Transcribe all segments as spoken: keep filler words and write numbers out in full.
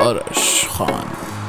آرش خان.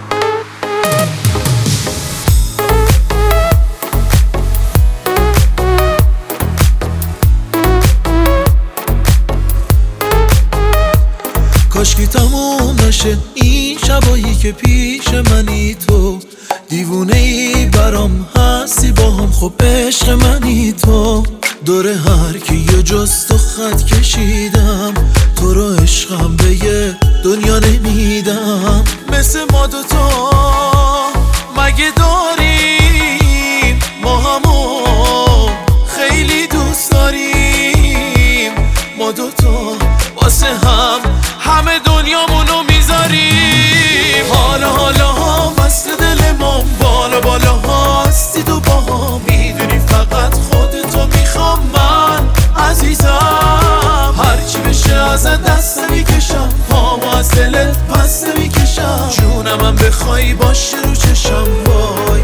کاشکی تموم نشه این شبایی که پیش منی، تو دیوونه ای برام هستی با هم، خب عشق منی تو. دوره هر کی یه جز تو خط کشیدم، تو رو عشقم به یه دنیا نمیدم. مثل ما دوتا مگه داریم، ما همو خیلی دوست داریم. ما دوتا واسه هم همه دنیامونو میذاریم. حالا حالا ها وصل دل ما بالا بالا هستی تو با هم، میدونی فقط خودتو میخوام من عزیزم. هرچی بشه ازت دست نمیکشم، پامو از دلت پس نمیکشم. جونمم بخوای باشه رو چشم وای.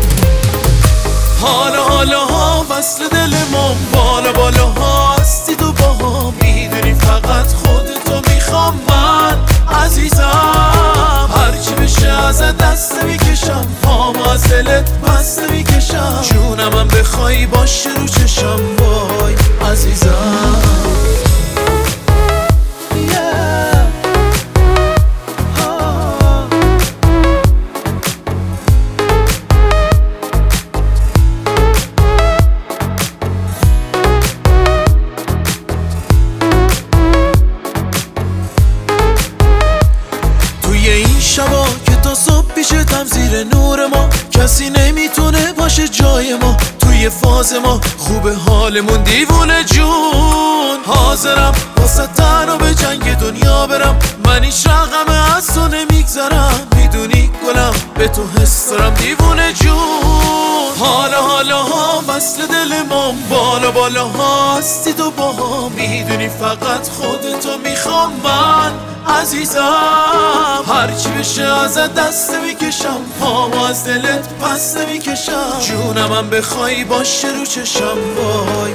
حالا حالا ها وصل دل ما بالا بالا هستی تو با هم، میدونی فقط خودتو میخوام من عزیزم. هرچی بشه ازت دست نمیکشم، پامو از دلت پس نمیکشم. جونمم بخوای باشه رو چشم وای عزیزم. این شبا که تا صبح پیشتم زیر نور ما، کسی نمیتونه باشه جای ما. توی فاز ما خوبه حالمون دیوونه جون. حاضرم واسه تنها به جنگ دنیا برم، من هیچ رقمه از تو نمیگذرم. میدونی گلم به تو حس دارم دیوونه جون. حالا حالا ها وصل دل ما بالا بالا هستی تو با هم، میدونی فقط خودتو میخوام من عزیزم. هرچی بشه ازت دست نمیکشم، پامو از دلت پس نمیکشم. جونمم بخوای باشه رو چشم وای.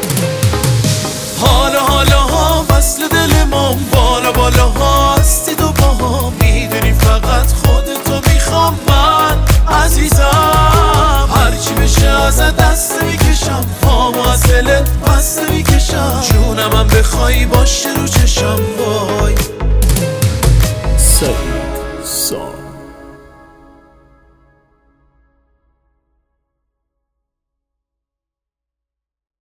حالا حالا ها وصل دل ما بالا بالا هستی تو با هم، میدونی فقط خودتو میخوام من عزیزم. هرچی بشه ازت دست نمیکشم، پامو از دلت پس نمیکشم. جونمم بخوای باشه رو چشم وای. سعید